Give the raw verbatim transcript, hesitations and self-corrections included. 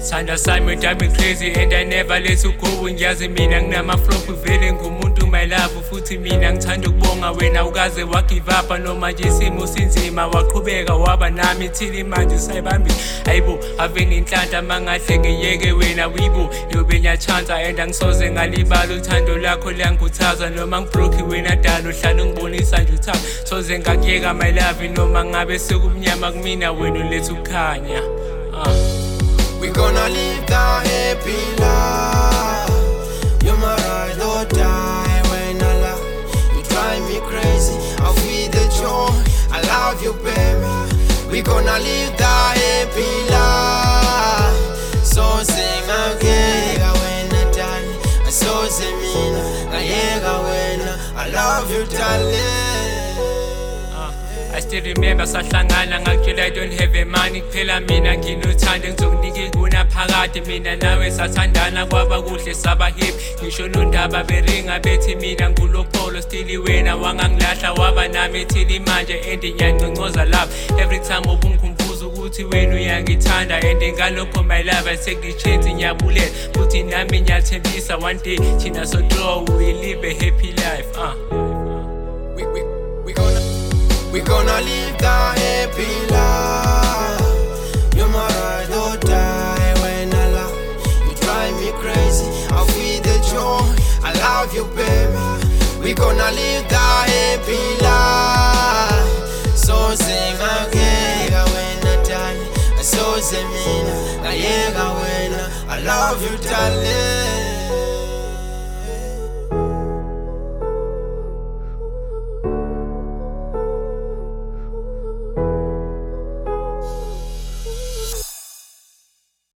Sanda sami drive me crazy and I never let you go. Ngiyazi mina nginama-flop vele ngumuntu my love futhi mina ngithanda ukubonga wena ukaze wagive up noma nje isimo sinzima waqhubeka waba nami thili manje sayibambile hayibo ave nenhlanhla mangahle ngiyeke wena wibo yobe ngiyachanta and angisoze ngalibala uthando lakho liyangikhuthaza noma ngibroke wena dalo uhlala ungibonisa nje uthando soze ngakuyeka my love noma ngabe sekumnyama kumina wena lethu kukhanya uh. We gonna live the happy life. You're my ride or die when I love. You drive me crazy, I'll feel the joy. I love you, baby. We gonna live the happy life. So sing again when I die. So sing me when I love you, darling. I still remember sahlangana ngakutshela I don't have a money kuphela mina nginothando ngizokunika iguna phakade mina nawe sathandana kwaba kuhle saba happy ngisho nondaba beringa bethi mina ngulokholo still wena wangangilahla waba nami thili manje and ngiyanconcoza lapha every time ubungikhumbuza ukuthi wena uyangithanda and ngalokho my love I take the chance ngiyabulela futhi nami ngiyathembisa one day thina so draw we live a happy life uh. we, we, we gonna We gonna live the happy life. You're my ride or die when I love. You drive me crazy, I'll feel the joy. I love you, baby. We gonna live the happy life. So sing again when I die. So sing me when I love you, darling.